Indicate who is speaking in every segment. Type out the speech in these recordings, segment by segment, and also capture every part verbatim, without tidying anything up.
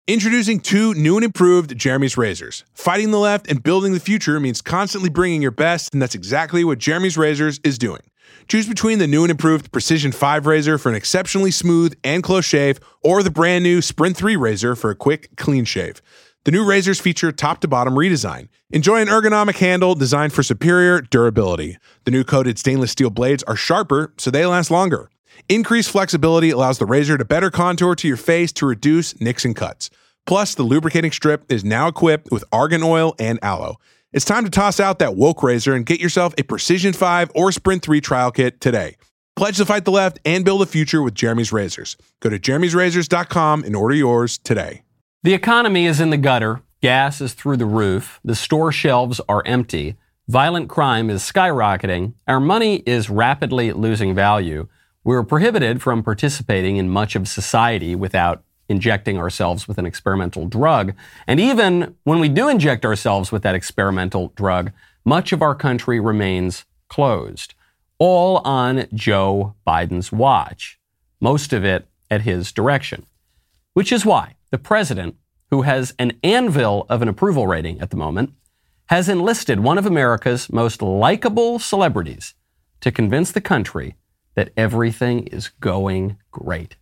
Speaker 1: Introducing two new and improved Jeremy's razors. Fighting the left and building the future means constantly bringing your best, and that's exactly what Jeremy's Razors is doing. Choose between the new and improved Precision five razor for an exceptionally smooth and close shave, or the brand new Sprint three razor for a quick, clean shave. The new razors feature top-to-bottom redesign. Enjoy an ergonomic handle designed for superior durability. The new coated stainless steel blades are sharper, so they last longer. Increased flexibility allows the razor to better contour to your face to reduce nicks and cuts. Plus, the lubricating strip is now equipped with argan oil and aloe. It's time to toss out that woke razor and get yourself a Precision five or Sprint three trial kit today. Pledge to fight the left and build a future with Jeremy's Razors. Go to jeremy's razors dot com and order yours today.
Speaker 2: The economy is in the gutter. Gas is through the roof. The store shelves are empty. Violent crime is skyrocketing. Our money is rapidly losing value. We're prohibited from participating in much of society without injecting ourselves with an experimental drug. And even when we do inject ourselves with that experimental drug, much of our country remains closed. All on Joe Biden's watch. Most of it at his direction. Which is why the president, who has an anvil of an approval rating at the moment, has enlisted one of America's most likable celebrities to convince the country that everything is going great.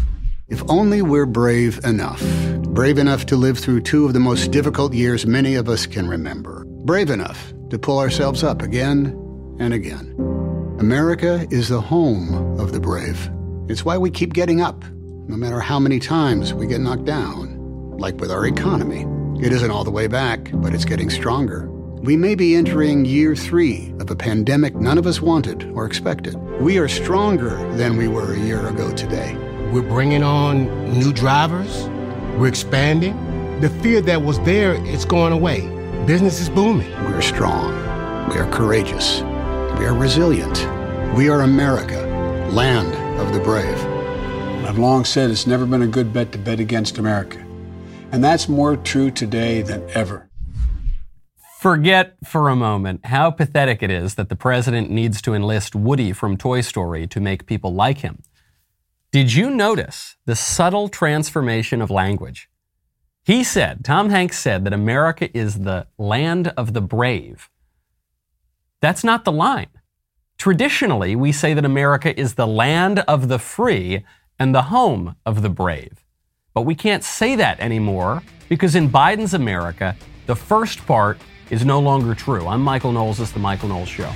Speaker 3: If only we're brave enough. Brave enough to live through two of the most difficult years many of us can remember. Brave enough to pull ourselves up again and again. America is the home of the brave. It's why we keep getting up, no matter how many times we get knocked down. Like with our economy. It isn't all the way back, but it's getting stronger. We may be entering year three of a pandemic none of us wanted or expected. We are stronger than we were a year ago today.
Speaker 4: We're bringing on new drivers. We're expanding. The fear that was there, it's going away. Business is booming.
Speaker 3: We're strong. We are courageous. We are resilient. We are America, land of the brave.
Speaker 5: I've long said it's never been a good bet to bet against America. And that's more true today than ever.
Speaker 2: Forget for a moment how pathetic it is that the president needs to enlist Woody from Toy Story to make people like him. Did you notice the subtle transformation of language? He said, Tom Hanks said that America is the land of the brave. That's not the line. Traditionally, we say that America is the land of the free and the home of the brave. But we can't say that anymore because in Biden's America, the first part is no longer true. I'm Michael Knowles. This is The Michael Knowles Show.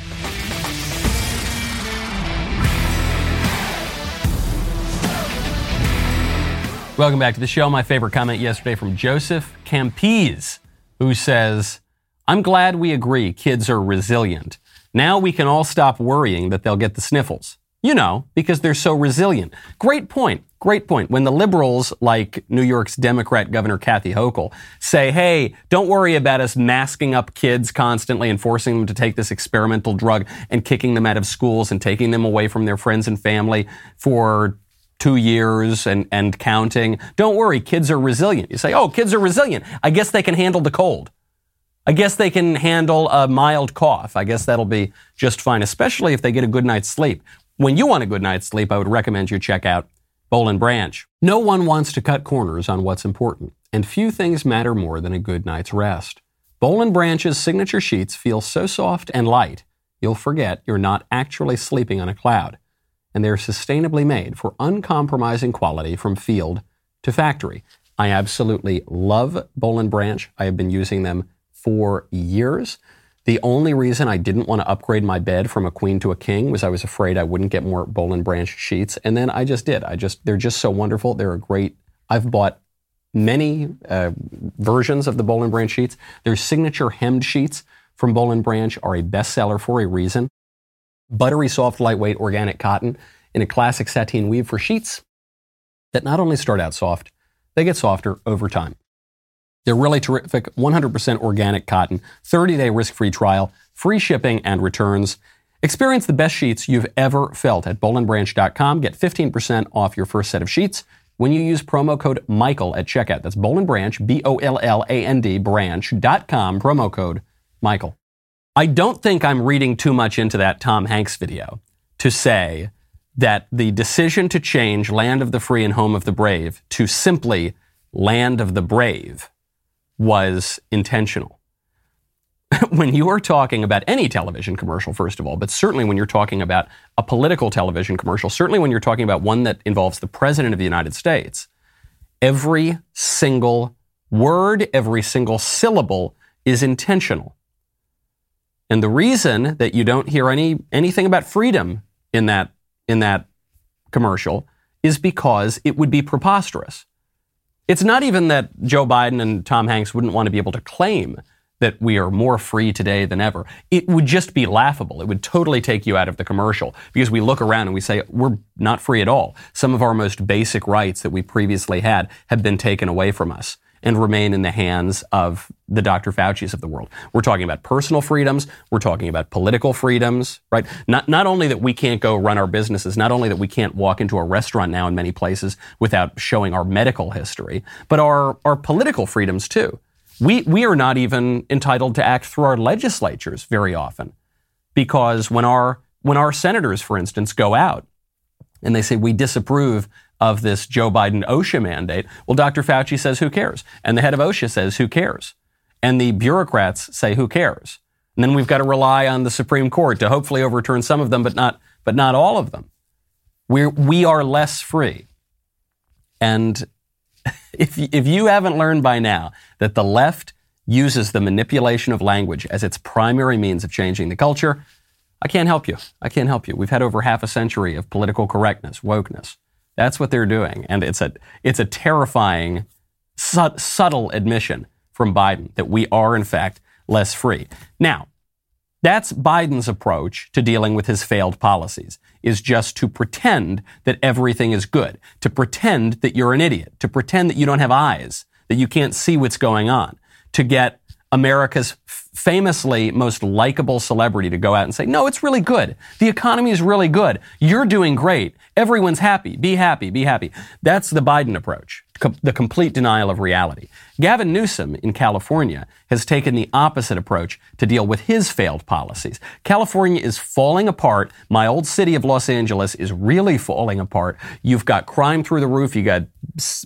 Speaker 2: Welcome back to the show. My favorite comment yesterday from Joseph Campese, who says, I'm glad we agree kids are resilient. Now we can all stop worrying that they'll get the sniffles. You know, because they're so resilient. Great point. Great point. When the liberals, like New York's Democrat Governor Kathy Hochul, say, hey, don't worry about us masking up kids constantly and forcing them to take this experimental drug and kicking them out of schools and taking them away from their friends and family for two years and, and counting. Don't worry, kids are resilient. You say, oh, kids are resilient. I guess they can handle the cold. I guess they can handle a mild cough. I guess that'll be just fine, especially if they get a good night's sleep. When you want a good night's sleep, I would recommend you check out Boll and Branch. No one wants to cut corners on what's important, and few things matter more than a good night's rest. Boll and Branch's signature sheets feel so soft and light, you'll forget you're not actually sleeping on a cloud. And they're sustainably made for uncompromising quality from field to factory. I absolutely love Boll and Branch. I have been using them for years. The only reason I didn't want to upgrade my bed from a queen to a king was I was afraid I wouldn't get more Boll and Branch sheets. And then I just did. I just, they're just so wonderful. They're a great, I've bought many uh, versions of the Boll and Branch sheets. Their signature hemmed sheets from Boll and Branch are a bestseller for a reason. Buttery, soft, lightweight, organic cotton in a classic sateen weave for sheets that not only start out soft, they get softer over time. They're really terrific, one hundred percent organic cotton, thirty-day risk-free trial, free shipping and returns. Experience the best sheets you've ever felt at boll and branch dot com. Get fifteen percent off your first set of sheets when you use promo code Michael at checkout. That's Boll and Branch, B O L L A N D, branch dot com, promo code Michael. I don't think I'm reading too much into that Tom Hanks video to say that the decision to change Land of the Free and Home of the Brave to simply land of the brave was intentional. When you are talking about any television commercial, first of all, but certainly when you're talking about a political television commercial, certainly when you're talking about one that involves the President of the United States, every single word, every single syllable is intentional. And the reason that you don't hear any anything about freedom in that in that commercial is because it would be preposterous. It's not even that Joe Biden and Tom Hanks wouldn't want to be able to claim that we are more free today than ever. It would just be laughable. It would totally take you out of the commercial because we look around and we say, we're not free at all. Some of our most basic rights that we previously had have been taken away from us and remain in the hands of the Doctor Fauci's of the world. We're talking about personal freedoms. We're talking about political freedoms, right? Not, not only that we can't go run our businesses, not only that we can't walk into a restaurant now in many places without showing our medical history, but our, our political freedoms too. We, we are not even entitled to act through our legislatures very often because when our, when our senators, for instance, go out and they say we disapprove of this Joe Biden OSHA mandate, well, Doctor Fauci says, who cares? And the head of OSHA says, who cares? And the bureaucrats say, who cares? And then we've got to rely on the Supreme Court to hopefully overturn some of them, but not, but not all of them. We're, we are less free. And if, if you haven't learned by now that the left uses the manipulation of language as its primary means of changing the culture, I can't help you. I can't help you. We've had over half a century of political correctness, wokeness. That's what they're doing. And it's a, it's a terrifying, su- subtle admission from Biden that we are, in fact, less free. Now, that's Biden's approach to dealing with his failed policies, is just to pretend that everything is good, to pretend that you're an idiot, to pretend that you don't have eyes, that you can't see what's going on, to get America's famously most likable celebrity to go out and say, no, it's really good. The economy is really good. You're doing great. Everyone's happy. Be happy. Be happy. That's the Biden approach, com- the complete denial of reality. Gavin Newsom in California has taken the opposite approach to deal with his failed policies. California is falling apart. My old city of Los Angeles is really falling apart. You've got crime through the roof. You got s-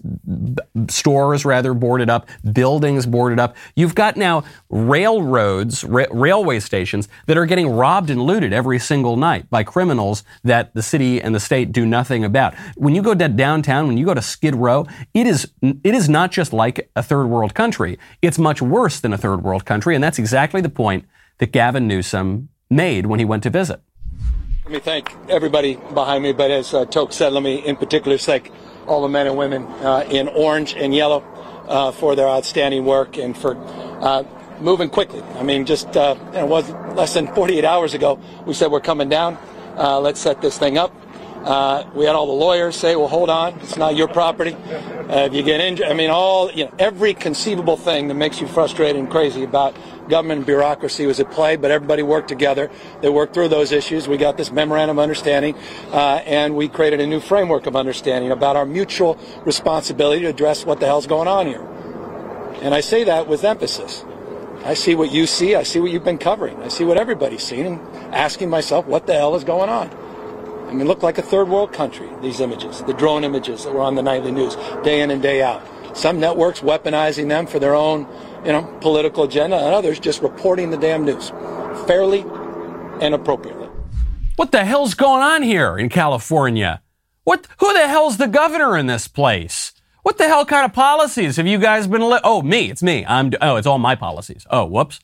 Speaker 2: stores rather boarded up, buildings boarded up. You've got now railroads, ra- railway stations that are getting robbed and looted every single night by criminals that the city and the state do nothing about. When you go to downtown, when you go to Skid Row, it is it is not just like a third world country. It's much worse than a third world country, and that's exactly the point that Gavin Newsom made when he went to visit.
Speaker 6: Let me thank everybody behind me, but as uh, Toke said, let me in particular thank all the men and women uh, in orange and yellow uh, for their outstanding work and for uh, moving quickly. I mean, just uh, it was less than forty-eight hours ago, we said we're coming down. Uh, let's set this thing up. Uh, we had all the lawyers say, well, hold on, it's not your property. Uh, if you get injured, I mean, all, you know, every conceivable thing that makes you frustrated and crazy about government and bureaucracy was at play, but everybody worked together. They worked through those issues. We got this memorandum of understanding, uh, and we created a new framework of understanding about our mutual responsibility to address what the hell's going on here. And I say that with emphasis. I see what you see. I see what you've been covering. I see what everybody's seen, and asking myself, what the hell is going on? I mean, look like a third world country, these images, the drone images that were on the nightly news, day in and day out. Some networks weaponizing them for their own, you know, political agenda, and others just reporting the damn news fairly and appropriately.
Speaker 2: What the hell's going on here in California? What? Who the hell's the governor in this place? What the hell kind of policies have you guys been li- Oh, me. It's me. I'm. Oh, it's all my policies. Oh, whoops.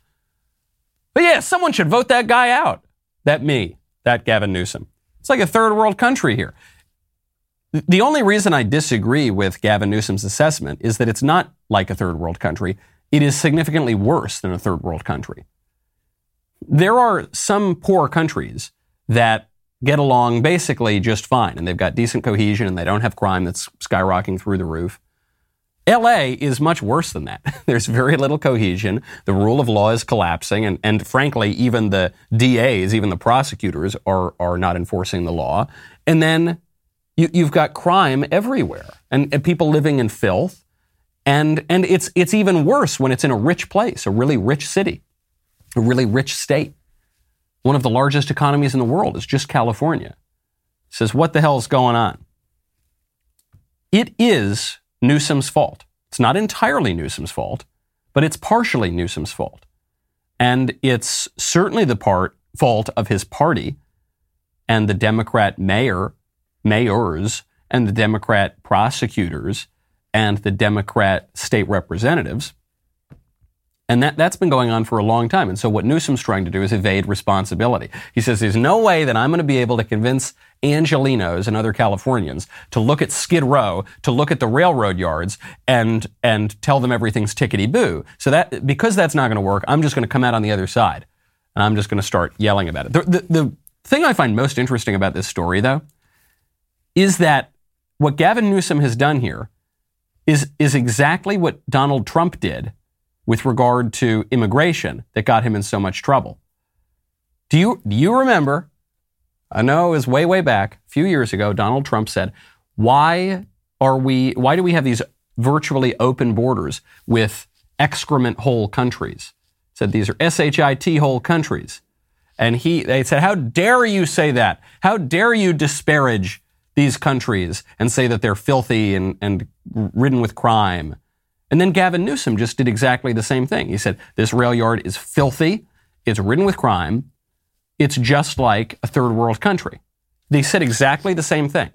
Speaker 2: But yeah, someone should vote that guy out. That me. That Gavin Newsom. It's like a third world country here. The only reason I disagree with Gavin Newsom's assessment is that it's not like a third world country. It is significantly worse than a third world country. There are some poor countries that get along basically just fine, and they've got decent cohesion, and they don't have crime that's skyrocketing through the roof. L A is much worse than that. There's very little cohesion. The rule of law is collapsing. And, and frankly, even the D As, even the prosecutors are, are not enforcing the law. And then you, you've got crime everywhere and, and people living in filth. And, and it's, it's even worse when it's in a rich place, a really rich city, a really rich state. One of the largest economies in the world is just California. It says, what the hell is going on? It is Newsom's fault. It's not entirely Newsom's fault, but it's partially Newsom's fault. And it's certainly the part fault of his party and the Democrat mayor, mayors, and the Democrat prosecutors and the Democrat state representatives. And that, that's been going on for a long time. And so what Newsom's trying to do is evade responsibility. He says there's no way that I'm going to be able to convince Angelenos and other Californians to look at Skid Row, to look at the railroad yards, and and tell them everything's tickety-boo. So that because that's not going to work, I'm just going to come out on the other side. And I'm just going to start yelling about it. The, the, the thing I find most interesting about this story, though, is that what Gavin Newsom has done here is, is exactly what Donald Trump did with regard to immigration that got him in so much trouble. Do you, do you remember, I know it was way, way back, a few years ago, Donald Trump said, why are we, why do we have these virtually open borders with excrement hole countries? Said these are S H I T hole countries. And he, they said, how dare you say that? How dare you disparage these countries and say that they're filthy and, and ridden with crime? And then Gavin Newsom just did exactly the same thing. He said, this rail yard is filthy, it's ridden with crime, it's just like a third world country. They said exactly the same thing.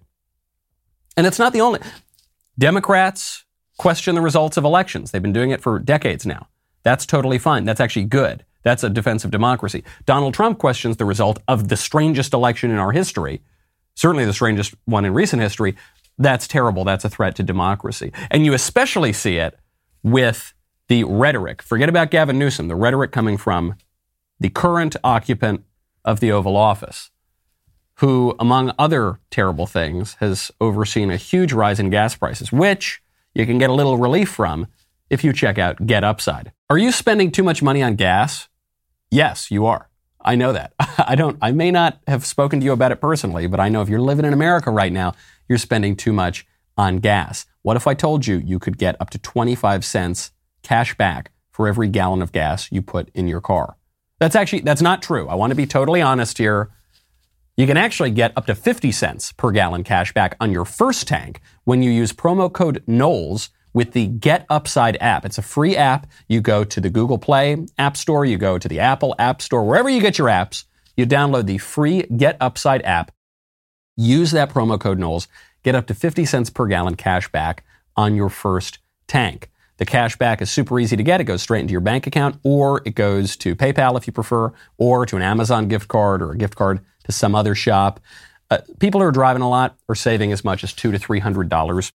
Speaker 2: And it's not the only. Democrats question the results of elections. They've been doing it for decades now. That's totally fine. That's actually good. That's a defense of democracy. Donald Trump questions the result of the strangest election in our history, certainly the strangest one in recent history. That's terrible. That's a threat to democracy. And you especially see it with the rhetoric. Forget about Gavin Newsom, the rhetoric coming from the current occupant of the Oval Office, who, among other terrible things, has overseen a huge rise in gas prices, which you can get a little relief from if you check out Get Upside. Are you spending too much money on gas? Yes, you are. I know that. I don't, I may not have spoken to you about it personally, but I know if you're living in America right now, you're spending too much on gas. What if I told you you could get up to twenty-five cents cash back for every gallon of gas you put in your car? That's actually, that's not true. I want to be totally honest here. You can actually get up to fifty cents per gallon cash back on your first tank when you use promo code Knowles with the Get Upside app. It's a free app. You go to the Google Play App Store, you go to the Apple App Store, wherever you get your apps, you download the free Get Upside app, use that promo code Knowles, get up to fifty cents per gallon cash back on your first tank. The cash back is super easy to get. It goes straight into your bank account, or it goes to PayPal if you prefer, or to an Amazon gift card or a gift card to some other shop. Uh, people who are driving a lot are saving as much as two to three hundred dollars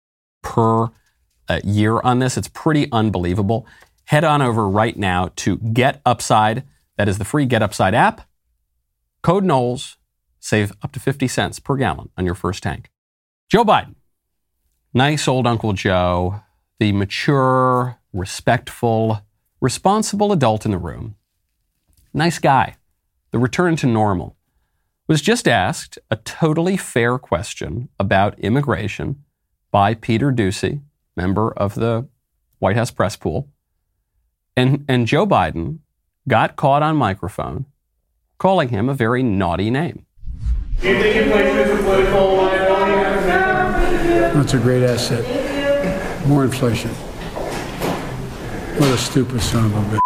Speaker 2: per uh, year on this. It's pretty unbelievable. Head on over right now to Get Upside. That is the free Get Upside app. Code Knowles. Save up to fifty cents per gallon on your first tank. Joe Biden. Nice old Uncle Joe. The mature, respectful, responsible adult in the room. Nice guy. The return to normal. Was just asked a totally fair question about immigration by Peter Doocy, member of the White House press pool. And, and Joe Biden got caught on microphone calling him a very naughty name.
Speaker 7: Do you think inflation is a political liability?
Speaker 5: That's a great asset. More inflation. What a stupid son of a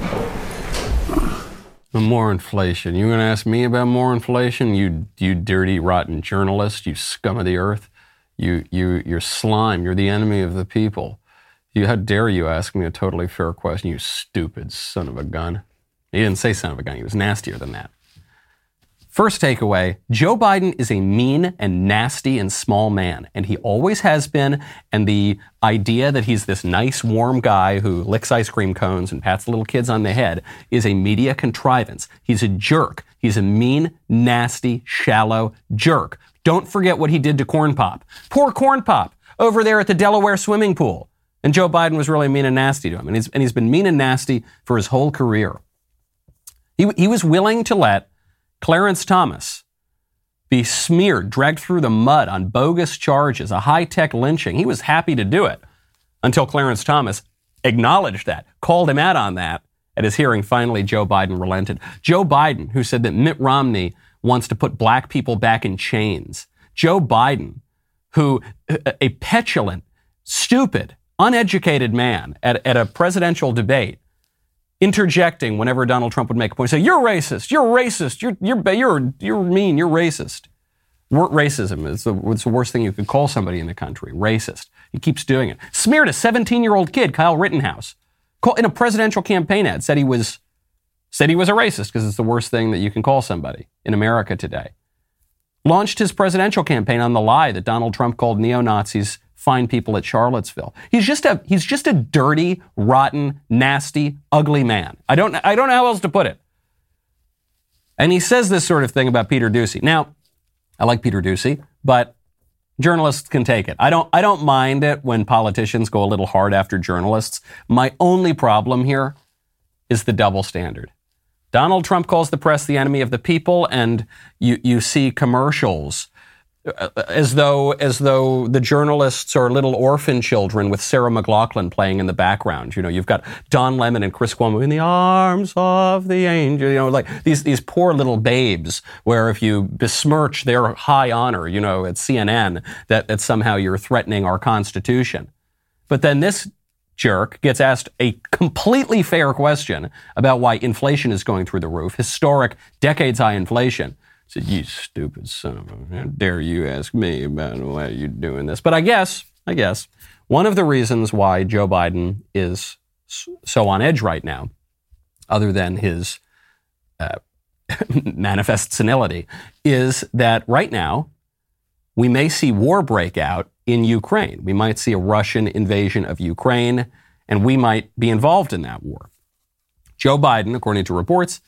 Speaker 5: bitch.
Speaker 2: More inflation. You going to ask me about more inflation? You, you dirty, rotten journalist. You scum of the earth. You, you, you're slime. You're the enemy of the people. You, how dare you ask me a totally fair question? You stupid son of a gun. He didn't say son of a gun. He was nastier than that. First takeaway, Joe Biden is a mean and nasty and small man, and he always has been, and the idea that he's this nice, warm guy who licks ice cream cones and pats little kids on the head is a media contrivance. He's a jerk. He's a mean, nasty, shallow jerk. Don't forget what he did to Corn Pop. Poor Corn Pop over there at the Delaware swimming pool. And Joe Biden was really mean and nasty to him, and he's, and he's been mean and nasty for his whole career. He, he was willing to let Clarence Thomas be smeared, dragged through the mud on bogus charges, a high-tech lynching. He was happy to do it until Clarence Thomas acknowledged that, called him out on that. At his hearing, finally, Joe Biden relented. Joe Biden, who said that Mitt Romney wants to put black people back in chains. Joe Biden, who, a petulant, stupid, uneducated man at, at a presidential debate interjecting whenever Donald Trump would make a point, say, you're racist, you're racist, you're, you're, you're, you're mean, you're racist. Racism is the, it's the worst thing you could call somebody in the country, racist. He keeps doing it. Smeared a seventeen-year-old kid, Kyle Rittenhouse, in a presidential campaign ad, said he was, said he was a racist because it's the worst thing that you can call somebody in America today. Launched his presidential campaign on the lie that Donald Trump called neo-Nazis fine people at Charlottesville. He's just a he's just a dirty, rotten, nasty, ugly man. I don't I don't know how else to put it. And he says this sort of thing about Peter Doocy. Now, I like Peter Doocy, but journalists can take it. I don't I don't mind it when politicians go a little hard after journalists. My only problem here is the double standard. Donald Trump calls the press the enemy of the people, and you you see commercials as though as though the journalists are little orphan children with Sarah McLachlan playing in the background. You know, you've got Don Lemon and Chris Cuomo in the arms of the angel. You know, like these these poor little babes. Where if you besmirch their high honor, you know, at C N N, that that somehow you're threatening our Constitution. But then this jerk gets asked a completely fair question about why inflation is going through the roof, historic, decades-high inflation. Said, you stupid son of a, how dare you ask me about why you're doing this? But I guess, I guess, one of the reasons why Joe Biden is so on edge right now, other than his uh, manifest senility, is that right now we may see war break out in Ukraine. We might see a Russian invasion of Ukraine, and we might be involved in that war. Joe Biden, according to reports,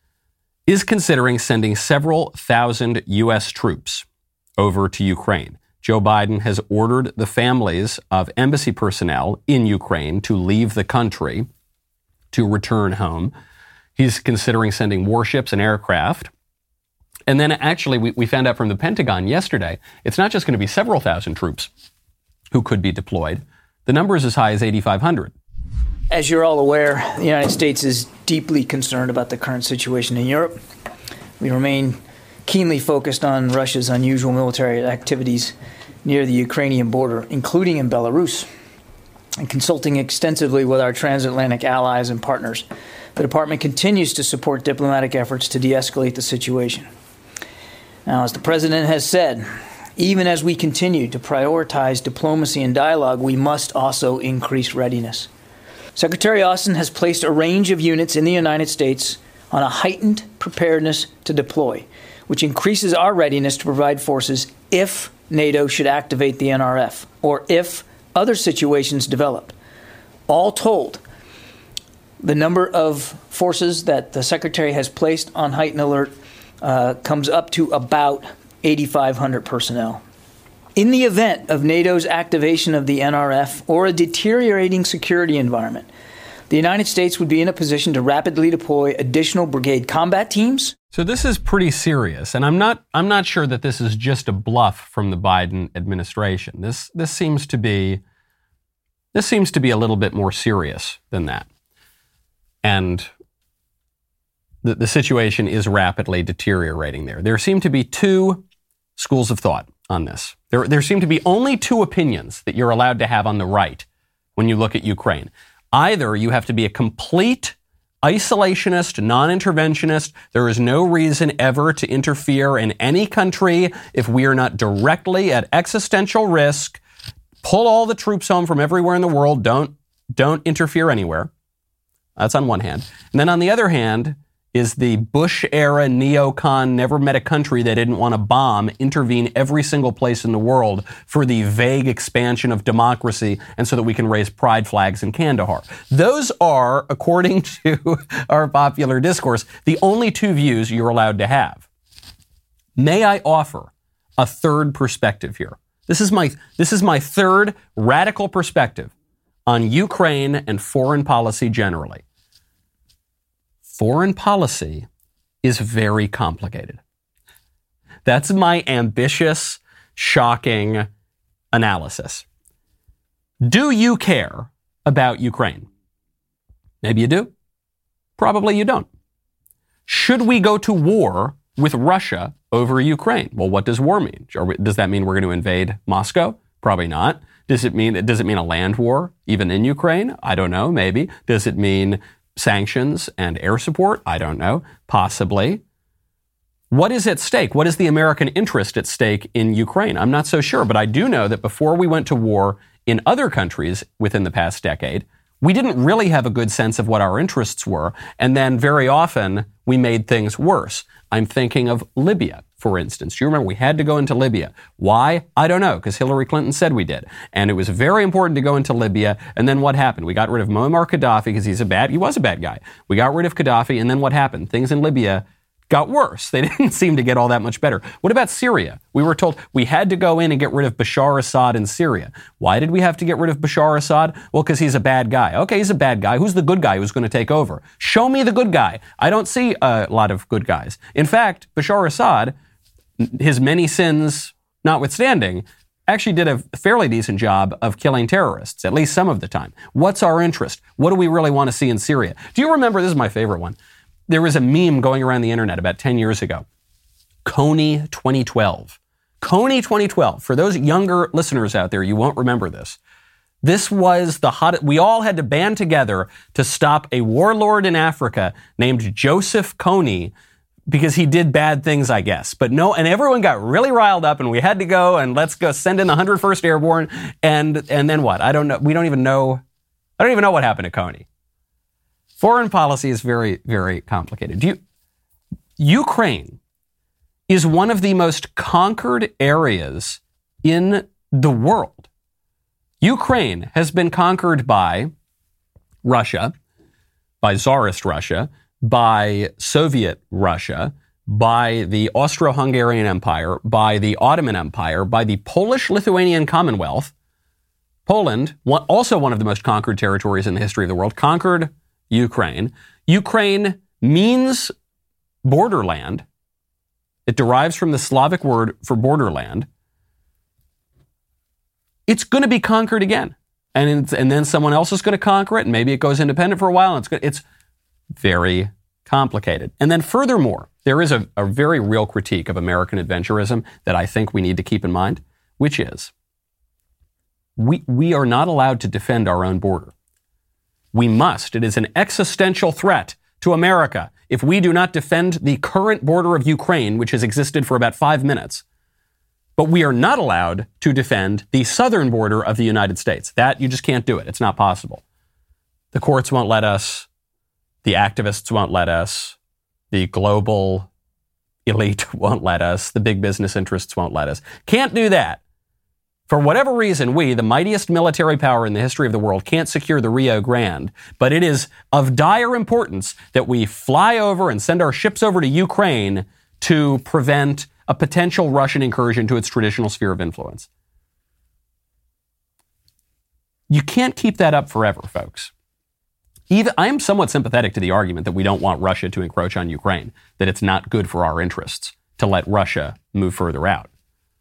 Speaker 2: is considering sending several thousand U S troops over to Ukraine. Joe Biden has ordered the families of embassy personnel in Ukraine to leave the country, to return home. He's considering sending warships and aircraft. And then actually, we, we found out from the Pentagon yesterday, it's not just going to be several thousand troops who could be deployed. The number is as high as eighty-five hundred.
Speaker 8: As you're all aware, the United States is deeply concerned about the current situation in Europe. We remain keenly focused on Russia's unusual military activities near the Ukrainian border, including in Belarus, and consulting extensively with our transatlantic allies and partners. The department continues to support diplomatic efforts to de-escalate the situation. Now, as the president has said, even as we continue to prioritize diplomacy and dialogue, we must also increase readiness. Secretary Austin has placed a range of units in the United States on a heightened preparedness to deploy, which increases our readiness to provide forces if NATO should activate the N R F or if other situations develop. All told, the number of forces that the Secretary has placed on heightened alert uh, comes up to about eighty-five hundred personnel. In the event of NATO's activation of the N R F or a deteriorating security environment, the United States would be in a position to rapidly deploy additional brigade combat teams.
Speaker 2: So this is pretty serious, and I'm not I'm not sure that this is just a bluff from the Biden administration. This this seems to be this seems to be a little bit more serious than that. And the, the situation is rapidly deteriorating there. There seem to be two schools of thought on this. There, there seem to be only two opinions that you're allowed to have on the right when you look at Ukraine. Either you have to be a complete isolationist, non-interventionist. There is no reason ever to interfere in any country if we are not directly at existential risk. Pull all the troops home from everywhere in the world. Don't, don't interfere anywhere. That's on one hand. And then on the other hand is the Bush-era neocon, never met a country they didn't want to bomb, intervene every single place in the world for the vague expansion of democracy and so that we can raise pride flags in Kandahar. Those are, according to our popular discourse, the only two views you're allowed to have. May I offer a third perspective here? This is my, this is my third radical perspective on Ukraine and foreign policy generally. Foreign policy is very complicated. That's my ambitious, shocking analysis. Do you care about Ukraine? Maybe you do. Probably you don't. Should we go to war with Russia over Ukraine? Well, what does war mean? Does that mean we're going to invade Moscow? Probably not. Does it mean, does it mean a land war, even in Ukraine? I don't know, maybe. Does it mean sanctions and air support? I don't know. Possibly. What is at stake? What is the American interest at stake in Ukraine? I'm not so sure, but I do know that before we went to war in other countries within the past decade, we didn't really have a good sense of what our interests were, and then very often we made things worse. I'm thinking of Libya, for instance. Do you remember we had to go into Libya? Why? I don't know, because Hillary Clinton said we did. And it was very important to go into Libya, and then what happened? We got rid of Muammar Gaddafi because he's a bad, he was a bad guy. We got rid of Gaddafi, and then what happened? Things in Libya got worse. They didn't seem to get all that much better. What about Syria? We were told we had to go in and get rid of Bashar Assad in Syria. Why did we have to get rid of Bashar Assad? Well, because he's a bad guy. Okay, he's a bad guy. Who's the good guy who's going to take over? Show me the good guy. I don't see a lot of good guys. In fact, Bashar Assad, his many sins notwithstanding, actually did a fairly decent job of killing terrorists, at least some of the time. What's our interest? What do we really want to see in Syria? Do you remember, this is my favorite one, there was a meme going around the internet about ten years ago. Kony twenty twelve. Kony twenty twelve. For those younger listeners out there, you won't remember this. This was the hot, we all had to band together to stop a warlord in Africa named Joseph Kony because he did bad things, I guess. But no, and everyone got really riled up and we had to go and let's go send in the one hundred first Airborne. And, and then what? I don't know. We don't even know. I don't even know what happened to Kony. Foreign policy is very, very complicated. Do you, Ukraine is one of the most conquered areas in the world. Ukraine has been conquered by Russia, by Tsarist Russia, by Soviet Russia, by the Austro-Hungarian Empire, by the Ottoman Empire, by the Polish-Lithuanian Commonwealth. Poland, also one of the most conquered territories in the history of the world, conquered Ukraine. Ukraine means borderland. It derives from the Slavic word for borderland. It's going to be conquered again. And, and then someone else is going to conquer it, and maybe it goes independent for a while. And it's, good. It's very complicated. And then furthermore, there is a, a very real critique of American adventurism that I think we need to keep in mind, which is we, we are not allowed to defend our own border. We must. It is an existential threat to America if we do not defend the current border of Ukraine, which has existed for about five minutes. But we are not allowed to defend the southern border of the United States. That, you just can't do it. It's not possible. The courts won't let us. The activists won't let us. The global elite won't let us. The big business interests won't let us. Can't do that. For whatever reason, we, the mightiest military power in the history of the world, can't secure the Rio Grande. But it is of dire importance that we fly over and send our ships over to Ukraine to prevent a potential Russian incursion to its traditional sphere of influence. You can't keep that up forever, folks. Even, I am somewhat sympathetic to the argument that we don't want Russia to encroach on Ukraine, that it's not good for our interests to let Russia move further out.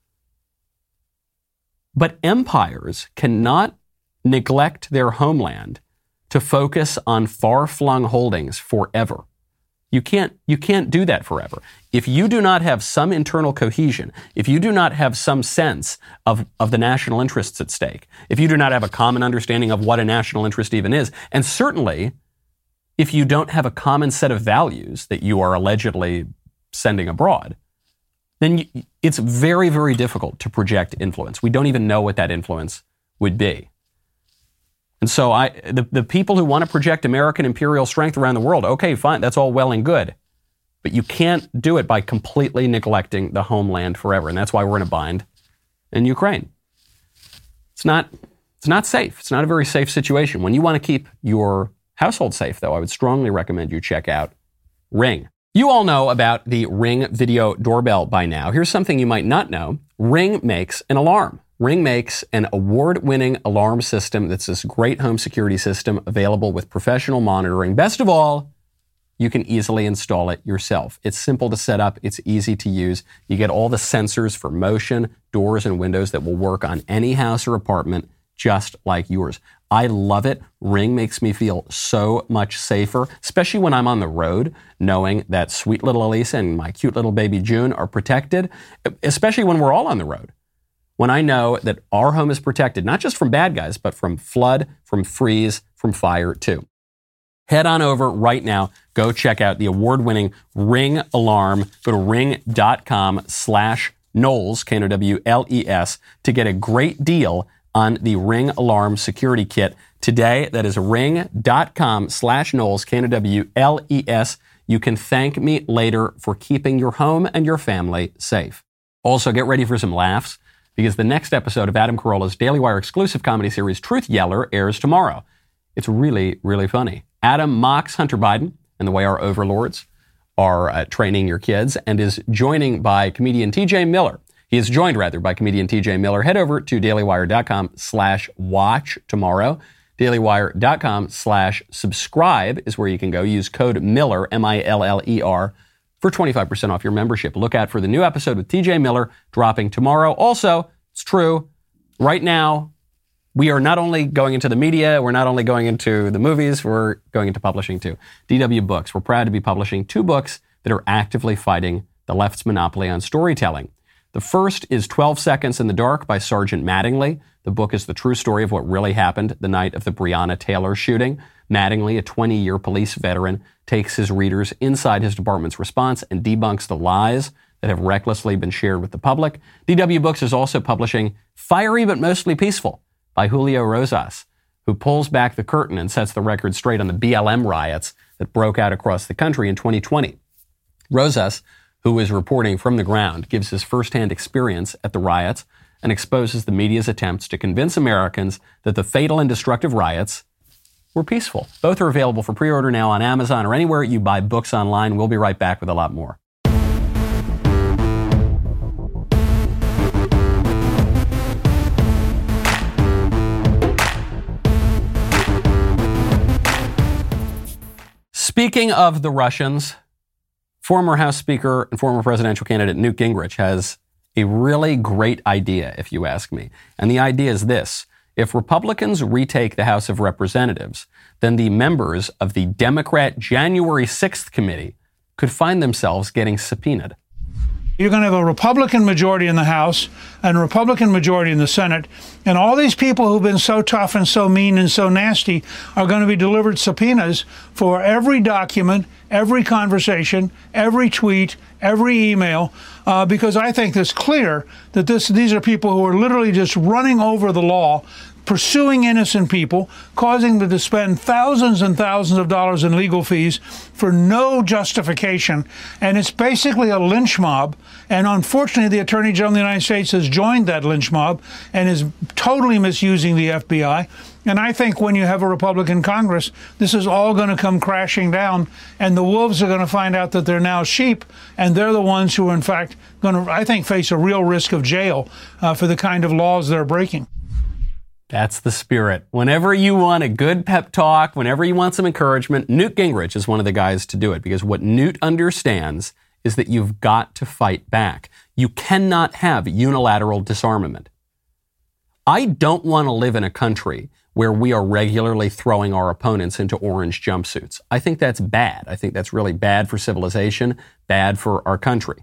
Speaker 2: But empires cannot neglect their homeland to focus on far-flung holdings forever. You can't, you can't do that forever. If you do not have some internal cohesion, if you do not have some sense of, of the national interests at stake, if you do not have a common understanding of what a national interest even is, and certainly if you don't have a common set of values that you are allegedly sending abroad, then you, it's very, very difficult to project influence. We don't even know what that influence would be. And so I, the, the people who want to project American imperial strength around the world, okay, fine, that's all well and good. But you can't do it by completely neglecting the homeland forever. And that's why we're in a bind in Ukraine. It's not, it's not safe. It's not a very safe situation. When you want to keep your household safe, though, I would strongly recommend you check out Ring. You all know about the Ring video doorbell by now. Here's something you might not know. Ring makes an alarm. Ring makes an award-winning alarm system that's this great home security system available with professional monitoring. Best of all, you can easily install it yourself. It's simple to set up. It's easy to use. You get all the sensors for motion, doors, and windows that will work on any house or apartment just like yours. I love it. Ring makes me feel so much safer, especially when I'm on the road, knowing that sweet little Elisa and my cute little baby June are protected, especially when we're all on the road. when I know that our home is protected, not just from bad guys, but from flood, from freeze, from fire too. Head on over right now. Go check out the award-winning Ring Alarm. Go to ring.com slash Knowles, K N O W L E S, to get a great deal on the Ring Alarm Security Kit today. That is ring.com slash Knowles, K N O W L E S. You can thank me later for keeping your home and your family safe. Also, get ready for some laughs, because the next episode of Adam Carolla's Daily Wire exclusive comedy series, Truth Yeller, airs tomorrow. It's really, really funny. Adam mocks Hunter Biden and the way our overlords are uh, training your kids, and is joining by comedian T J Miller. He is joined, rather, by comedian T J Miller. Head over to dailywire.com slash watch tomorrow. dailywire.com slash subscribe is where you can go. Use code Miller, M I L L E R, for twenty-five percent off your membership. Look out for the new episode with T J Miller dropping tomorrow. Also, it's true, right now, we are not only going into the media, we're not only going into the movies, we're going into publishing too. D W Books. We're proud to be publishing two books that are actively fighting the left's monopoly on storytelling. The first is twelve Seconds in the Dark by Sergeant Mattingly. The book is the true story of what really happened the night of the Breonna Taylor shooting. Mattingly, a twenty-year police veteran, takes his readers inside his department's response and debunks the lies that have recklessly been shared with the public. D W Books is also publishing Fiery But Mostly Peaceful by Julio Rosas, who pulls back the curtain and sets the record straight on the B L M riots that broke out across the country in twenty twenty. Rosas, who is reporting from the ground, gives his firsthand experience at the riots and exposes the media's attempts to convince Americans that the fatal and destructive riots were peaceful. Both are available for pre-order now on Amazon or anywhere you buy books online. We'll be right back with a lot more. Speaking of the Russians, former House Speaker and former presidential candidate Newt Gingrich has a really great idea, if you ask me. And the idea is this: if Republicans retake the House of Representatives, then the members of the Democrat January sixth committee could find themselves getting subpoenaed.
Speaker 9: You're going to have a Republican majority in the House and a Republican majority in the Senate. And all these people who've been so tough and so mean and so nasty are going to be delivered subpoenas for every document, every conversation, every tweet, every email, uh, because I think it's clear that this, these are people who are literally just running over the law, pursuing innocent people, causing them to spend thousands and thousands of dollars in legal fees for no justification. And it's basically a lynch mob. And unfortunately, the Attorney General of the United States has joined that lynch mob and is totally misusing the F B I. And I think when you have a Republican Congress, this is all going to come crashing down, and the wolves are going to find out that they're now sheep, and they're the ones who are, in fact, going to, I think, face a real risk of jail uh, for the kind of laws they're breaking.
Speaker 2: That's the spirit. Whenever you want a good pep talk, whenever you want some encouragement, Newt Gingrich is one of the guys to do it, because what Newt understands is that you've got to fight back. You cannot have unilateral disarmament. I don't want to live in a country where we are regularly throwing our opponents into orange jumpsuits. I think that's bad. I think that's really bad for civilization, bad for our country.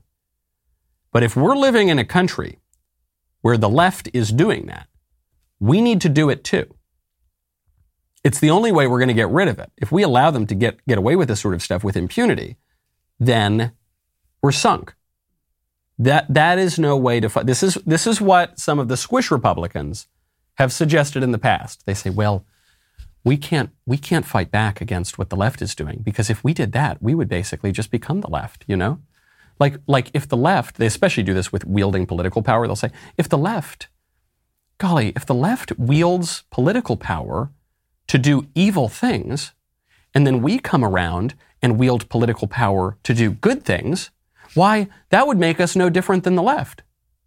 Speaker 2: But if we're living in a country where the left is doing that, we need to do it too. It's the only way we're going to get rid of it. If we allow them to get, get away with this sort of stuff with impunity, then we're sunk. That, that is no way to fight. This is, this is what some of the squish Republicans have suggested in the past. They say, well, we can't, we can't fight back against what the left is doing, because if we did that, we would basically just become the left, you know? Like, like if the left, they especially do this with wielding political power, they'll say, if the left, golly, if the left wields political power to do evil things, and then we come around and wield political power to do good things, why, that would make us no different than the left.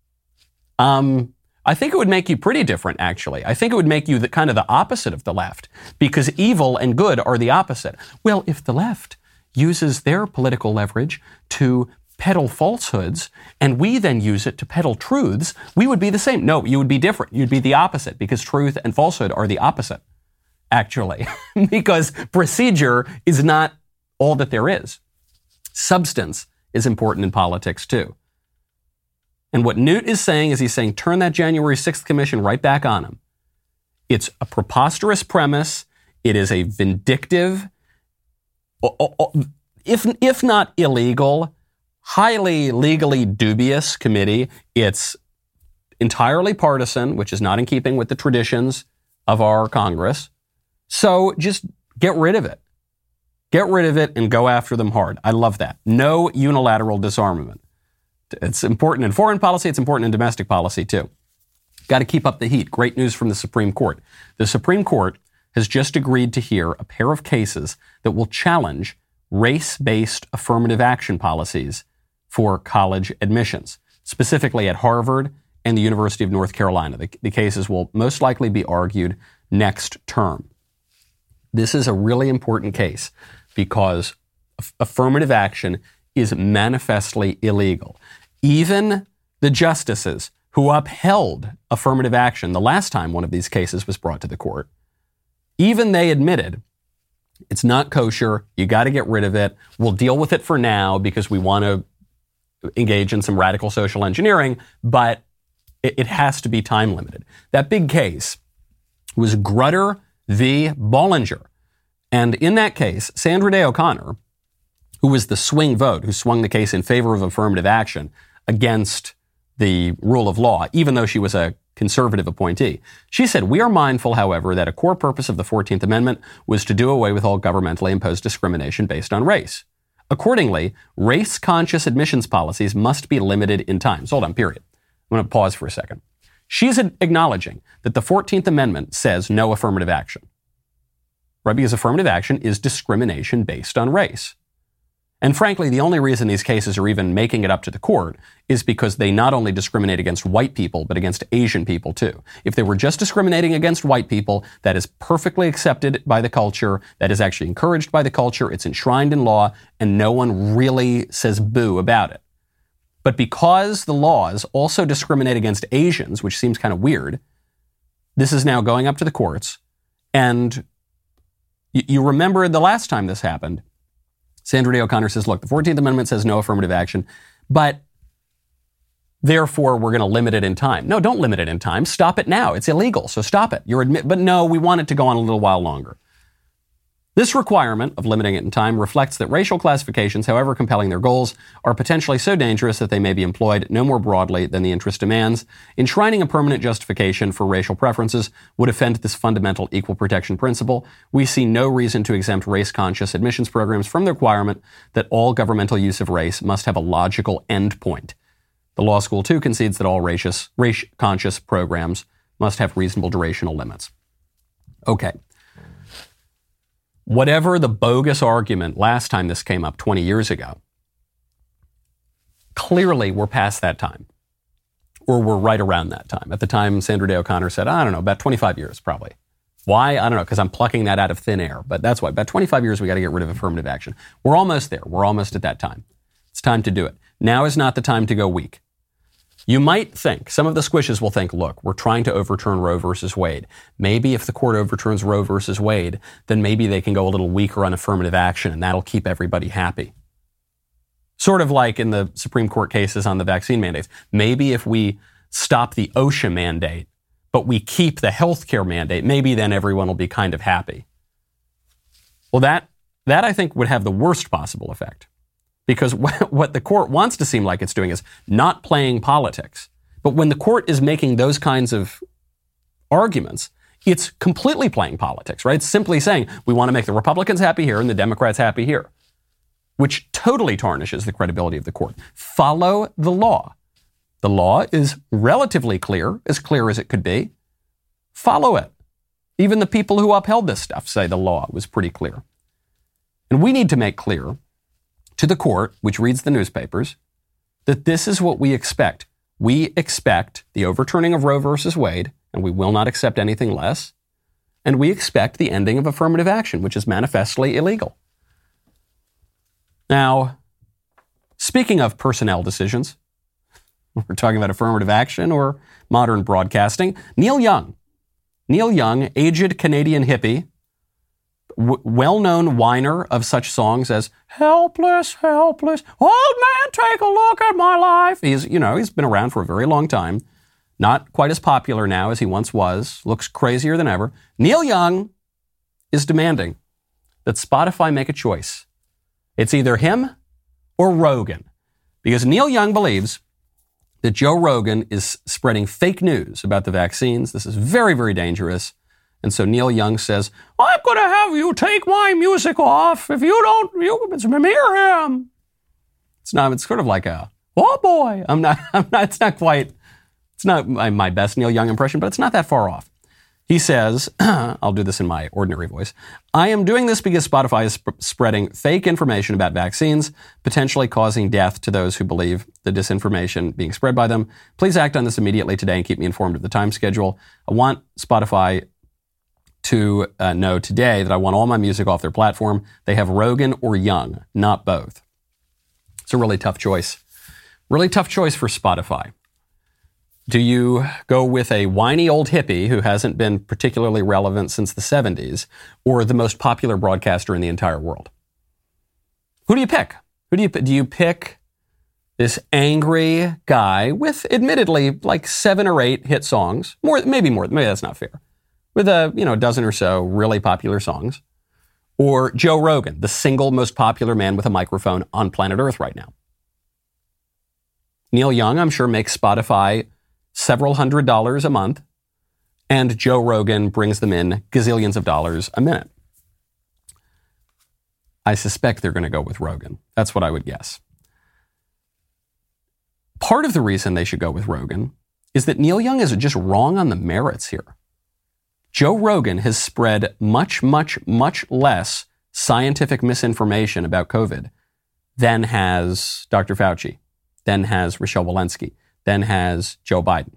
Speaker 2: Um, I think it would make you pretty different, actually. I think it would make you the, kind of the opposite of the left, because evil and good are the opposite. Well, if the left uses their political leverage to peddle falsehoods, and we then use it to peddle truths, we would be the same. No, you would be different. You'd be the opposite, because truth and falsehood are the opposite, actually, because procedure is not all that there is. Substance is important in politics, too. And what Newt is saying is he's saying, turn that January sixth commission right back on him. It's a preposterous premise. It is a vindictive, if, if not illegal, highly legally dubious committee. It's entirely partisan, which is not in keeping with the traditions of our Congress. So just get rid of it. Get rid of it and go after them hard. I love that. No unilateral disarmament. It's important in foreign policy. It's important in domestic policy, too. Got to keep up the heat. Great news from the Supreme Court. The Supreme Court has just agreed to hear a pair of cases that will challenge race-based affirmative action policies for college admissions, specifically at Harvard and the University of North Carolina. The, the cases will most likely be argued next term. This is a really important case because affirmative action is manifestly illegal. Even the justices who upheld affirmative action the last time one of these cases was brought to the court, even they admitted it's not kosher, you got to get rid of it, we'll deal with it for now because we want to engage in some radical social engineering, but it, it has to be time limited. That big case was Grutter v. Bollinger. And in that case, Sandra Day O'Connor, who was the swing vote, who swung the case in favor of affirmative action against the rule of law, even though she was a conservative appointee. She said, we are mindful, however, that a core purpose of the fourteenth Amendment was to do away with all governmentally imposed discrimination based on race. Accordingly, race-conscious admissions policies must be limited in time. So hold on, period. I'm going to pause for a second. She's acknowledging that the fourteenth Amendment says no affirmative action, right? Because affirmative action is discrimination based on race. And frankly, the only reason these cases are even making it up to the court is because they not only discriminate against white people, but against Asian people too. If they were just discriminating against white people, that is perfectly accepted by the culture, that is actually encouraged by the culture, it's enshrined in law, and no one really says boo about it. But because the laws also discriminate against Asians, which seems kind of weird, this is now going up to the courts. And you, you remember the last time this happened, Sandra Day O'Connor says, look, the fourteenth Amendment says no affirmative action, but therefore we're going to limit it in time. No, don't limit it in time. Stop it now. It's illegal, so stop it. You're admit, but no, we want it to go on a little while longer. This requirement of limiting it in time reflects that racial classifications, however compelling their goals, are potentially so dangerous that they may be employed no more broadly than the interest demands. Enshrining a permanent justification for racial preferences would offend this fundamental equal protection principle. We see no reason to exempt race-conscious admissions programs from the requirement that all governmental use of race must have a logical endpoint. The law school, too, concedes that all racious, race-conscious programs must have reasonable durational limits. Okay. Whatever the bogus argument last time this came up twenty years ago, clearly we're past that time. Or we're right around that time. At the time, Sandra Day O'Connor said, I don't know, about twenty-five years probably. Why? I don't know, because I'm plucking that out of thin air. But that's why. About twenty-five years, we got to get rid of affirmative action. We're almost there. We're almost at that time. It's time to do it. Now is not the time to go weak. You might think, some of the squishes will think, look, we're trying to overturn Roe versus Wade. Maybe if the court overturns Roe versus Wade, then maybe they can go a little weaker on affirmative action, and that'll keep everybody happy. Sort of like in the Supreme Court cases on the vaccine mandates. Maybe if we stop the OSHA mandate, but we keep the healthcare mandate, maybe then everyone will be kind of happy. Well, that, that I think would have the worst possible effect. Because what the court wants to seem like it's doing is not playing politics. But when the court is making those kinds of arguments, it's completely playing politics, right? It's simply saying, we want to make the Republicans happy here and the Democrats happy here, which totally tarnishes the credibility of the court. Follow the law. The law is relatively clear, as clear as it could be. Follow it. Even the people who upheld this stuff say the law was pretty clear. And we need to make clear to the court, which reads the newspapers, that this is what we expect. We expect the overturning of Roe versus Wade, and we will not accept anything less. And we expect the ending of affirmative action, which is manifestly illegal. Now, speaking of personnel decisions, we're talking about affirmative action or modern broadcasting. Neil Young, Neil Young, aged Canadian hippie, w- well-known whiner of such songs as "Helpless, Helpless, Old Man, Take a Look at My Life." He's, you know, he's been around for a very long time. Not quite as popular now as he once was. Looks crazier than ever. Neil Young is demanding that Spotify make a choice. It's either him or Rogan. Because Neil Young believes that Joe Rogan is spreading fake news about the vaccines. This is very, very dangerous. And so Neil Young says, I'm going to have you take my music off. If you don't, you, it's me or him. It's not, it's sort of like a, oh boy. I'm not, I'm not, it's not quite, it's not my, my best Neil Young impression, but it's not that far off. He says, I'll do this in my ordinary voice. I am doing this because Spotify is sp- spreading fake information about vaccines, potentially causing death to those who believe the disinformation being spread by them. Please act on this immediately today and keep me informed of the time schedule. I want Spotify to uh, know today that I want all my music off their platform. They have Rogan or Young, not both. It's a really tough choice. Really tough choice for Spotify. Do you go with a whiny old hippie who hasn't been particularly relevant since the seventies, or the most popular broadcaster in the entire world? Who do you pick? Who do you do you pick this angry guy with admittedly like seven or eight hit songs, more maybe more, maybe that's not fair, with a you know a dozen or so really popular songs, or Joe Rogan, the single most popular man with a microphone on planet Earth right now? Neil Young, I'm sure, makes Spotify several hundred dollars a month, and Joe Rogan brings them in gazillions of dollars a minute. I suspect they're going to go with Rogan. That's what I would guess. Part of the reason they should go with Rogan is that Neil Young is just wrong on the merits here. Joe Rogan has spread much, much, much less scientific misinformation about COVID than has Doctor Fauci, than has Rochelle Walensky, than has Joe Biden.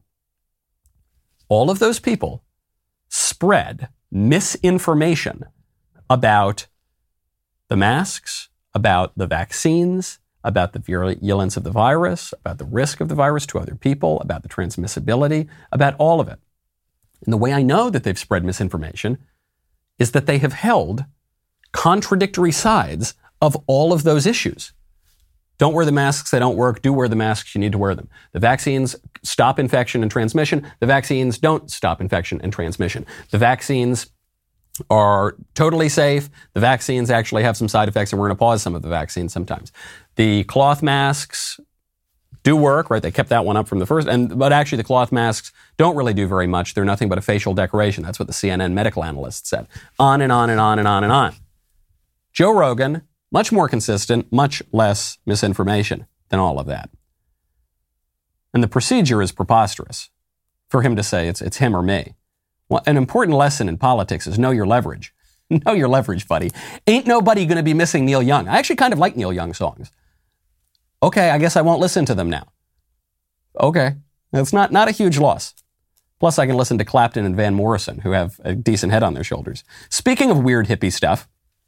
Speaker 2: All of those people spread misinformation about the masks, about the vaccines, about the virulence of the virus, about the risk of the virus to other people, about the transmissibility, about all of it. And the way I know that they've spread misinformation is that they have held contradictory sides of all of those issues. Don't wear the masks, they don't work. Do wear the masks, you need to wear them. The vaccines stop infection and transmission. The vaccines don't stop infection and transmission. The vaccines are totally safe. The vaccines actually have some side effects, and we're going to pause some of the vaccines sometimes. The cloth masks do work, right? They kept that one up from the first, and but actually the cloth masks don't really do very much. They're nothing but a facial decoration. That's what the C N N medical analyst said. On and on and on and on and on. Joe Rogan, much more consistent, much less misinformation than all of that. And the procedure is preposterous for him to say it's it's him or me. Well, an important lesson in politics is know your leverage. Know your leverage, buddy. Ain't nobody going to be missing Neil Young. I actually kind of like Neil Young songs. Okay, I guess I won't listen to them now. Okay, that's not, not a huge loss. Plus, I can listen to Clapton and Van Morrison, who have a decent head on their shoulders. Speaking of weird hippie stuff,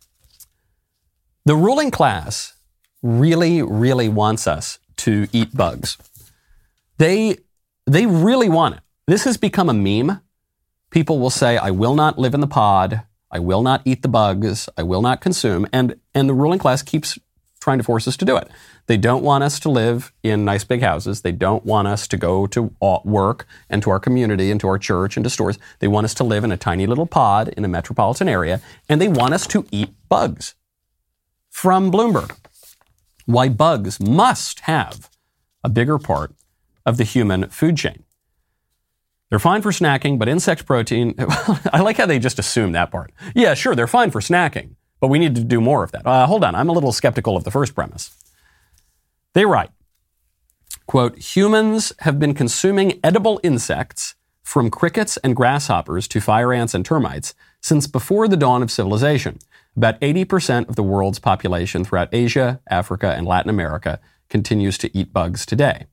Speaker 2: the ruling class really, really wants us to eat bugs. They, they really want it. This has become a meme. People will say, I will not live in the pod. I will not eat the bugs. I will not consume. And, and the ruling class keeps trying to force us to do it. They don't want us to live in nice big houses. They don't want us to go to work and to our community and to our church and to stores. They want us to live in a tiny little pod in a metropolitan area, and they want us to eat bugs. From Bloomberg, why bugs must have a bigger part of the human food chain. They're fine for snacking, but insect protein, I like how they just assume that part. Yeah, sure, they're fine for snacking, but we need to do more of that. Uh, hold on, I'm a little skeptical of the first premise. They write, quote, humans have been consuming edible insects from crickets and grasshoppers to fire ants and termites since before the dawn of civilization. About eighty percent of the world's population throughout Asia, Africa, and Latin America continues to eat bugs today.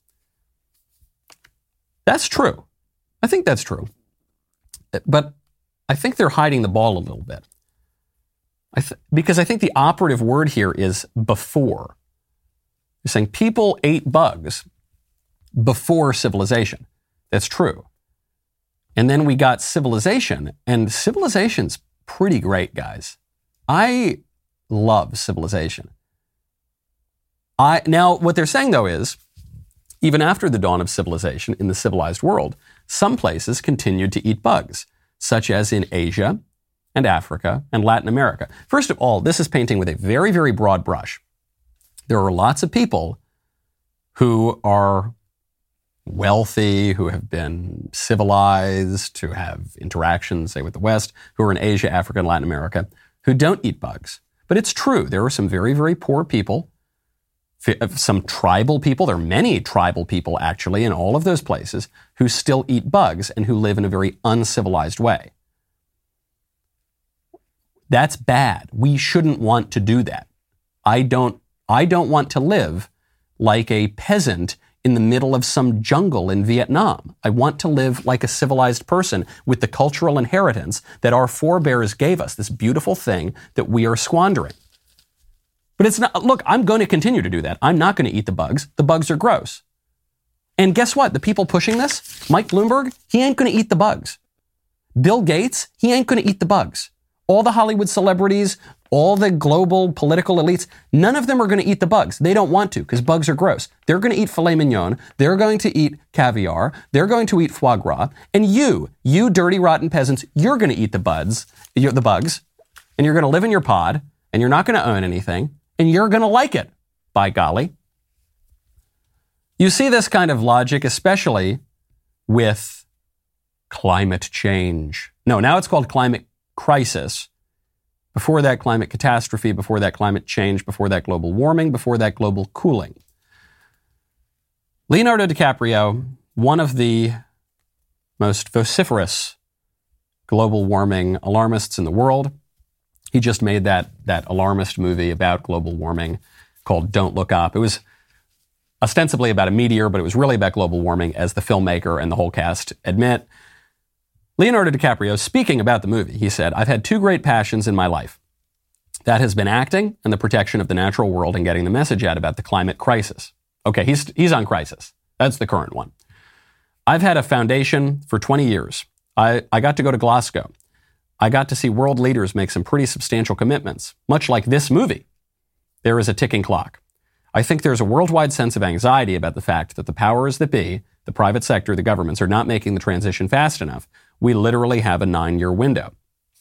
Speaker 2: That's true. I think that's true. But I think they're hiding the ball a little bit. I th- because I think the operative word here is before. You're saying people ate bugs before civilization. That's true. And then we got civilization, and civilization's pretty great, guys. I love civilization. I now, what they're saying, though, is even after the dawn of civilization in the civilized world, some places continued to eat bugs, such as in Asia and Africa and Latin America. First of all, this is painting with a very, very broad brush. There are lots of people who are wealthy, who have been civilized, who have interactions, say, with the West, who are in Asia, Africa, and Latin America, who don't eat bugs. But it's true. There are some very, very poor people, some tribal people. There are many tribal people, actually, in all of those places who still eat bugs and who live in a very uncivilized way. That's bad. We shouldn't want to do that. I don't, I don't want to live like a peasant in the middle of some jungle in Vietnam. I want to live like a civilized person with the cultural inheritance that our forebears gave us, this beautiful thing that we are squandering. But it's not, look, I'm going to continue to do that. I'm not going to eat the bugs. The bugs are gross. And guess what? The people pushing this, Mike Bloomberg, he ain't going to eat the bugs. Bill Gates, he ain't going to eat the bugs. All the Hollywood celebrities, all the global political elites, none of them are going to eat the bugs. They don't want to because bugs are gross. They're going to eat filet mignon. They're going to eat caviar. They're going to eat foie gras. And you, you dirty, rotten peasants, you're going to eat the buds, you're the bugs, and you're going to live in your pod, and you're not going to own anything, and you're going to like it, by golly. You see this kind of logic, especially with climate change. No, now it's called climate crisis. Before that, climate catastrophe. Before that, climate change. Before that, global warming. Before that, global cooling. Leonardo DiCaprio, one of the most vociferous global warming alarmists in the world. He just made that, that alarmist movie about global warming called Don't Look Up. It was ostensibly about a meteor, but it was really about global warming, as the filmmaker and the whole cast admit. Leonardo DiCaprio, speaking about the movie, he said, "I've had two great passions in my life. That has been acting and the protection of the natural world and getting the message out about the climate crisis." Okay, he's, he's on crisis. That's the current one. "I've had a foundation for twenty years. I, I got to go to Glasgow. I got to see world leaders make some pretty substantial commitments, much like this movie. There is a ticking clock. I think there's a worldwide sense of anxiety about the fact that the powers that be, the private sector, the governments, are not making the transition fast enough. We literally have a nine-year window.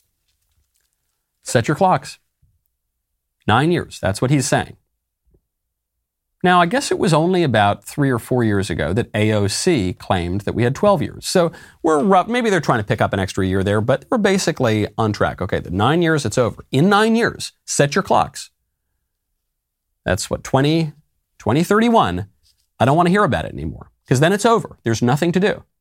Speaker 2: Set your clocks. Nine years. That's what he's saying. Now, I guess it was only about three or four years ago that A O C claimed that we had twelve years. So we're rough. Maybe they're trying to pick up an extra year there, but we're basically on track. Okay, the nine years, it's over. In nine years, set your clocks. That's what, twenty, twenty thirty-one. I don't want to hear about it anymore because then it's over. There's nothing to do.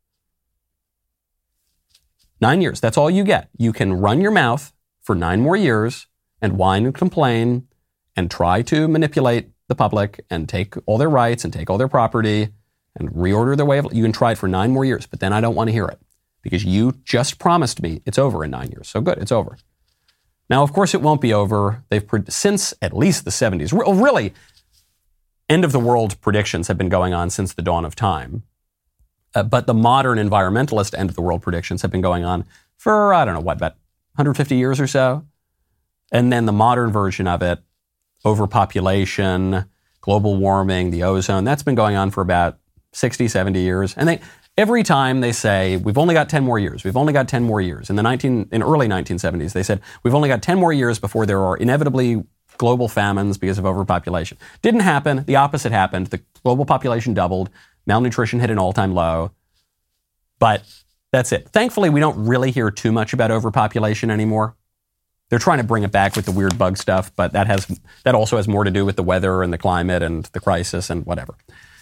Speaker 2: Nine years, that's all you get. You can run your mouth for nine more years and whine and complain and try to manipulate the public and take all their rights and take all their property and reorder their way of life. You can try it for nine more years, but then I don't want to hear it because you just promised me it's over in nine years. So good, it's over. Now, of course, it won't be over. They've since at least the seventies. Really, end of the world predictions have been going on since the dawn of time. Uh, but the modern environmentalist end of the world predictions have been going on for, I don't know, what, about one hundred fifty years or so? And then the modern version of it, overpopulation, global warming, the ozone, that's been going on for about sixty, seventy years. And they every time they say, we've only got ten more years, we've only got ten more years. In the nineteen, in early nineteen seventies, they said, we've only got ten more years before there are inevitably global famines because of overpopulation. Didn't happen. The opposite happened. The global population doubled. Malnutrition hit an all-time low. But that's it. Thankfully, we don't really hear too much about overpopulation anymore. They're trying to bring it back with the weird bug stuff, but that has that also has more to do with the weather and the climate and the crisis and whatever.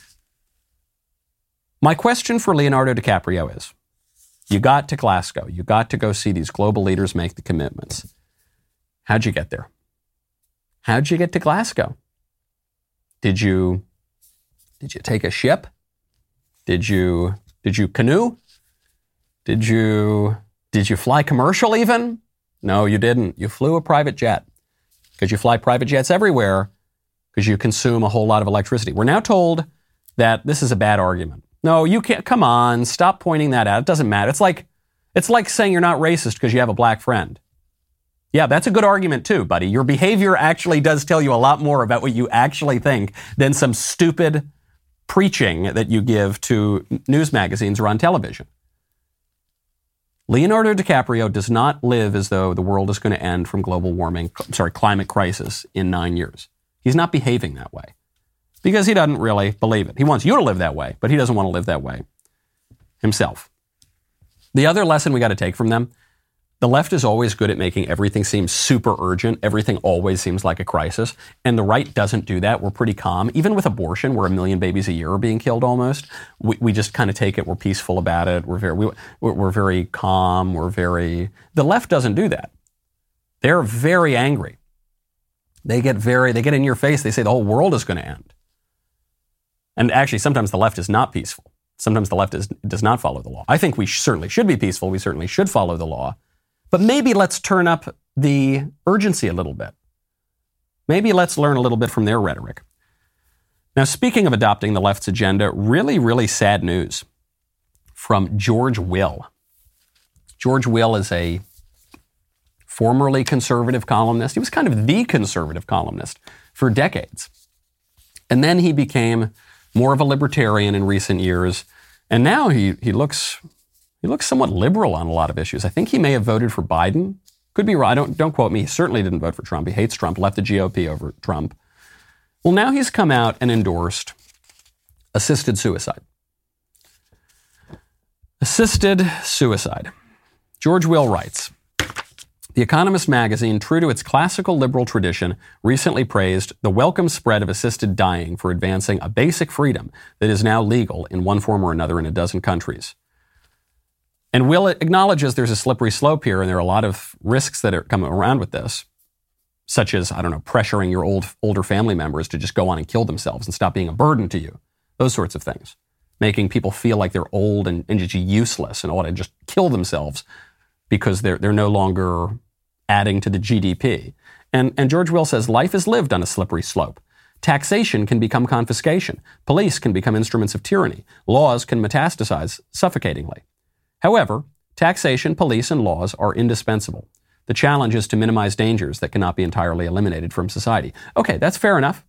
Speaker 2: My question for Leonardo DiCaprio is, you got to Glasgow. You got to go see these global leaders make the commitments. How'd you get there? How'd you get to Glasgow? Did you, did you take a ship? Did you, did you canoe? Did you, did you fly commercial even? No, you didn't. You flew a private jet because you fly private jets everywhere because you consume a whole lot of electricity. We're now told that this is a bad argument. No, you can't. Come on, stop pointing that out. It doesn't matter. It's like, it's like saying you're not racist because you have a black friend. Yeah, that's a good argument too, buddy. Your behavior actually does tell you a lot more about what you actually think than some stupid preaching that you give to news magazines or on television. Leonardo DiCaprio does not live as though the world is going to end from global warming, sorry, climate crisis in nine years. He's not behaving that way because he doesn't really believe it. He wants you to live that way, but he doesn't want to live that way himself. The other lesson we got to take from them, the left is always good at making everything seem super urgent. Everything always seems like a crisis. And the right doesn't do that. We're pretty calm. Even with abortion, where a million babies a year are being killed almost, we, we just kind of take it. We're peaceful about it. We're very, we, we're, we're very calm. We're very... The left doesn't do that. They're very angry. They get very, they get in your face. They say the whole world is going to end. And actually, sometimes the left is not peaceful. Sometimes the left is, does not follow the law. I think we sh- certainly should be peaceful. We certainly should follow the law. But maybe let's turn up the urgency a little bit. Maybe let's learn a little bit from their rhetoric. Now, speaking of adopting the left's agenda, really, really sad news from George Will. George Will is a formerly conservative columnist. He was kind of the conservative columnist for decades. And then he became more of a libertarian in recent years. And now he, he looks... He looks somewhat liberal on a lot of issues. I think he may have voted for Biden. Could be wrong. Don't, don't quote me. He certainly didn't vote for Trump. He hates Trump, left the G O P over Trump. Well, now he's come out and endorsed assisted suicide. Assisted suicide. George Will writes, The Economist magazine, true to its classical liberal tradition, recently praised the welcome spread of assisted dying for advancing a basic freedom that is now legal in one form or another in a dozen countries. And Will acknowledges there's a slippery slope here, and there are a lot of risks that are coming around with this, such as, I don't know, pressuring your old older family members to just go on and kill themselves and stop being a burden to you. Those sorts of things. Making people feel like they're old and, and just useless and ought to just kill themselves because they're they're no longer adding to the G D P. And, and George Will says life is lived on a slippery slope. Taxation can become confiscation. Police can become instruments of tyranny. Laws can metastasize suffocatingly. However, taxation, police, and laws are indispensable. The challenge is to minimize dangers that cannot be entirely eliminated from society. Okay, that's fair enough.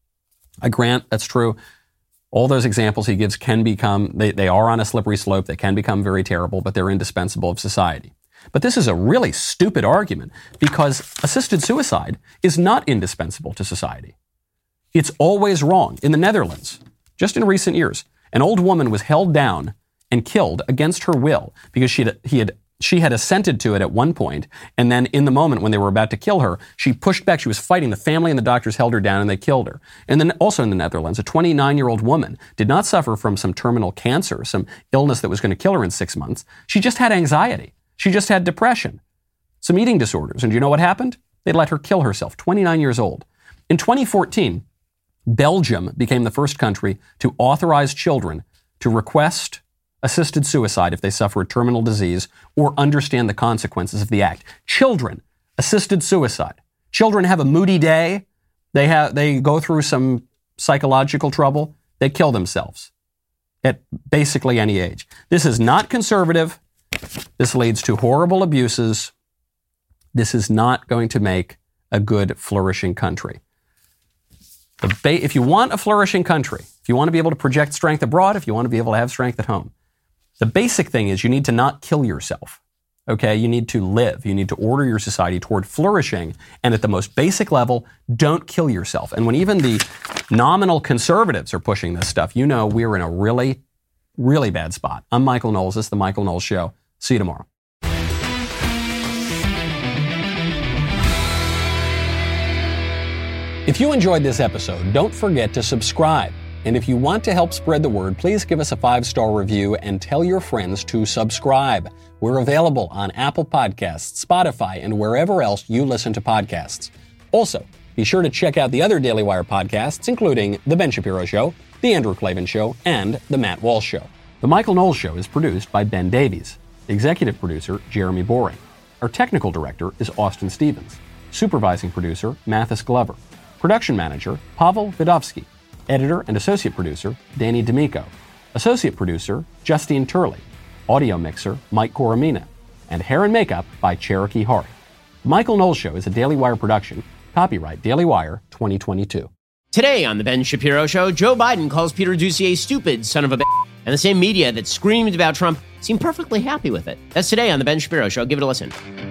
Speaker 2: I grant that's true. All those examples he gives can become, they, they are on a slippery slope. They can become very terrible, but they're indispensable of society. But this is a really stupid argument because assisted suicide is not indispensable to society. It's always wrong. In the Netherlands, just in recent years, an old woman was held down and killed against her will because she had, he had, she had assented to it at one point, and then in the moment when they were about to kill her, she pushed back. She was fighting. The family and the doctors held her down, and they killed her. And then also in the Netherlands, a twenty-nine-year-old woman did not suffer from some terminal cancer, some illness that was going to kill her in six months. She just had anxiety. She just had depression, some eating disorders. And do you know what happened? They let her kill herself, twenty-nine years old. In twenty fourteen, Belgium became the first country to authorize children to request assisted suicide if they suffer a terminal disease or understand the consequences of the act. Children, assisted suicide. Children have a moody day. They have, they go through some psychological trouble. They kill themselves at basically any age. This is not conservative. This leads to horrible abuses. This is not going to make a good, flourishing country. The ba- if you want a flourishing country, if you want to be able to project strength abroad, if you want to be able to have strength at home, the basic thing is you need to not kill yourself, okay? You need to live. You need to order your society toward flourishing. And at the most basic level, don't kill yourself. And when even the nominal conservatives are pushing this stuff, you know we're in a really, really bad spot. I'm Michael Knowles. This is The Michael Knowles Show. See you tomorrow. If you enjoyed this episode, don't forget to subscribe. And if you want to help spread the word, please give us a five-star review and tell your friends to subscribe. We're available on Apple Podcasts, Spotify, and wherever else you listen to podcasts. Also, be sure to check out the other Daily Wire podcasts, including The Ben Shapiro Show, The Andrew Klavan Show, and The Matt Walsh Show. The Michael Knowles Show is produced by Ben Davies. Executive producer, Jeremy Boring. Our technical director is Austin Stevens. Supervising producer, Mathis Glover. Production manager, Pavel Vidovsky. Editor and associate producer, Danny D'Amico. Associate producer, Justine Turley. Audio mixer, Mike Coromina. And hair and makeup by Cherokee Hart. Michael Knowles Show is a Daily Wire production. Copyright Daily Wire twenty twenty-two.
Speaker 10: Today on The Ben Shapiro Show, Joe Biden calls Peter Ducey a stupid son of a bitch, and the same media that screamed about Trump seemed perfectly happy with it. That's today on The Ben Shapiro Show. Give it a listen.